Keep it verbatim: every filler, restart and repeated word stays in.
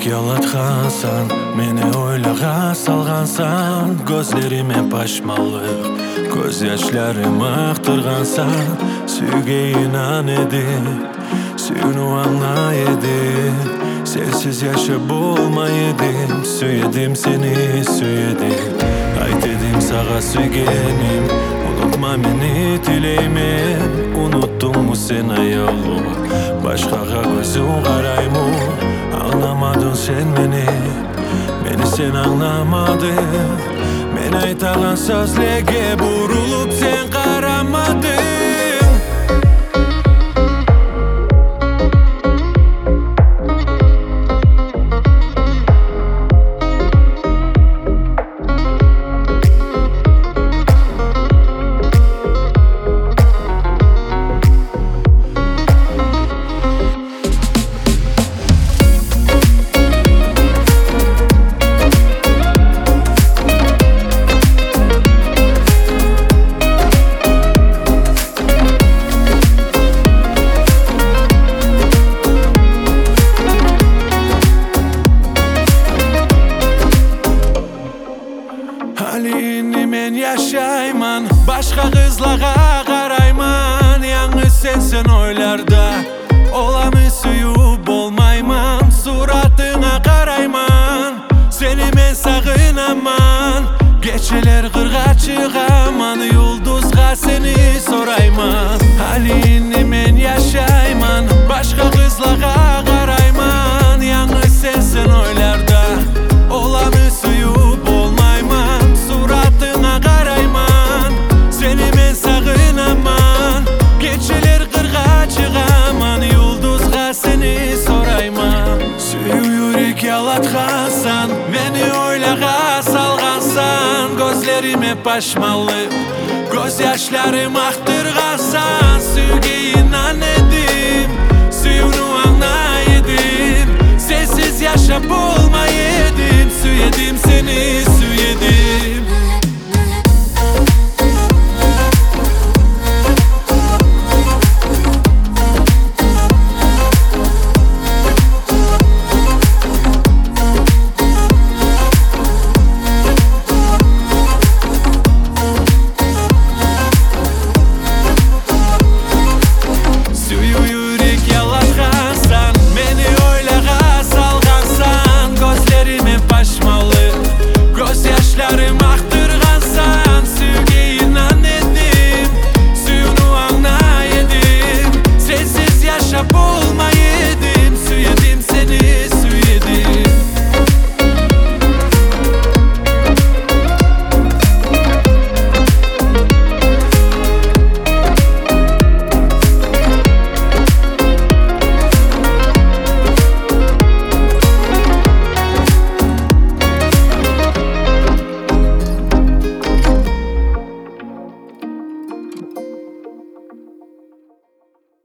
Yürek yalatkansan, meni oylağa salgansan, gözlerime paşmalık, göz yaşlarım aktırgansan, süyge inan edip, suyunu anla edip, sensiz yaşap olmaydım, süyedim seni süyedim. Ayt edim sağa süygenim, unutma meni dileymen, unuttun mu sen ayolu, başkaga gözün karaymu. Anlamadın sen beni, beni sen anlamadın. Men aytagan sözlerge burulup sen karamadın. Halini men yaşayman, başka kızlara karayman. Yalnız sensin oylarda, olanı suyup olmayman. Suratına karayman, seni men sağınaman. Geceler kırga çıkaman, yulduzga seni sorayman. Halini men yaşayman, başka kızlara karayman. Yalnız sensin oylarda, olanı suyup olmayman. Suratına karayman, seni men sağınaman. Geceler kırga çıkaman, yulduzga seni sorayman. Süyü yürek yalatkansan, meni oylağa salgansan, gözlerime paşmalı, göz yaşlarım aktırgansan, süyge inan edim, suyunu anla edim, sensiz yaşap olmaydım, süyedim seni